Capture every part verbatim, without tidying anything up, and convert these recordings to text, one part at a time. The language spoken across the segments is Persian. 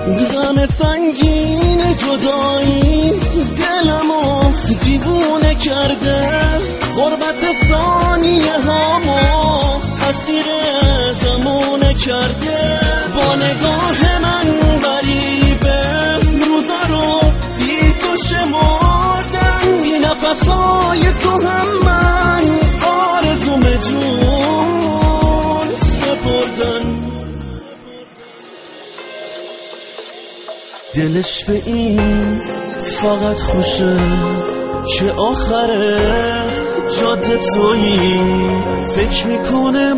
غم سنگین جدایی دلمو دیوونه کرده، غربت ثانیه هامو اسیر زمونه کرده. با نگاه من غریبه روزا رو بی تو شمردم، بی نفسای تو هم من آرزوم جون سپردن. دلش به این فقط خوشه که آخره جاده تویی، فکر میکنه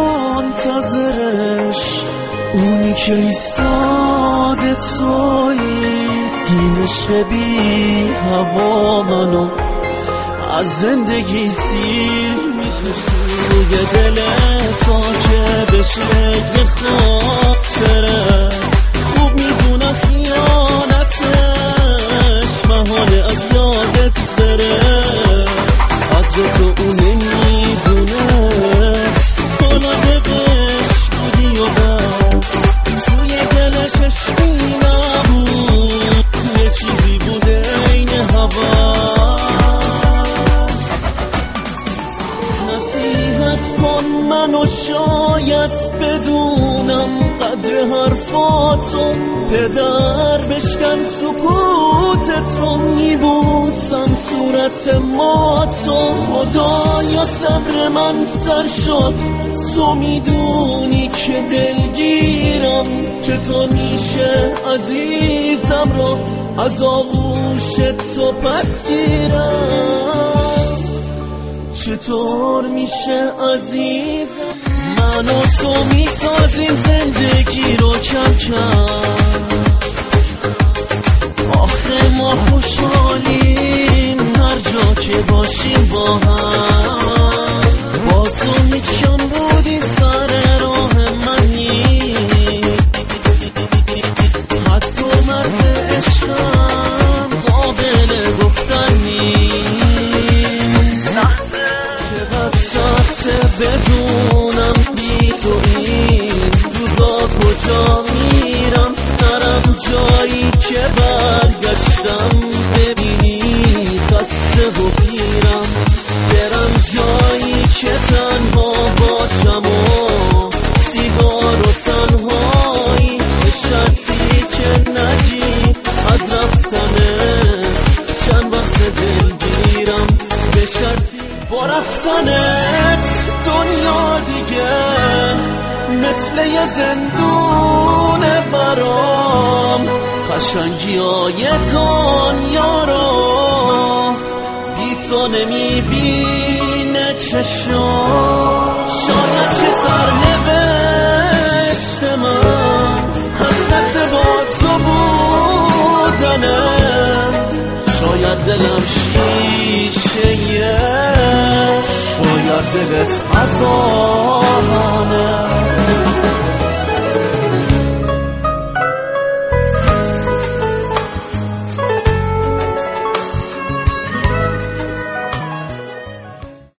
منتظرش اونی که ایستاده تویی. این عشق بی هوا منو از زندگی سیر میکش توی دل تا که بشه خاطره. خوب میدونم خیانتش محاله از یادت بره، قدر تو اون نمیدونست طالبش بودی و بس. توی دلش عشقی نبود، یه چیزی بوده این هوا. نصیحت کن منو شاید بدونم قدر حرفاتو، پدر بشکن سکوتت رو، میبوسم صورت ماتو. خدایا صبر من سر شد، تو میدونی که دلگیرم، چطور میشه عزیزم رو از آغوش تو پس گیرم؟ چطور میشه عزیزم؟ من و تو میسازیم زندگی رو کم کم، آخه ما خوشحالیم هر جا که باشیم با هم. با تو میچم بودی سر راه منی، حتی مرز عشقم قابل گفتن نیست. چقدر سخته بدونم بی تو این روزا کجا میرم، نرم جایی که برگشتم ببینی خسته و پیرم، برم جایی که تنها باشم و سیگار و تنهایی، به شرطی که نگی از رفتنت چند وقت دلگیرم، به شرطی با رفتنت دنیا دیگه مثل یه زندون برام. قشنگی های دنیا رو بی تو نمیبینه چشم. شاید چه سرنوشت من حسرت با تو بودنه، شاید دلم شیشه، شاید دلت عذابانه.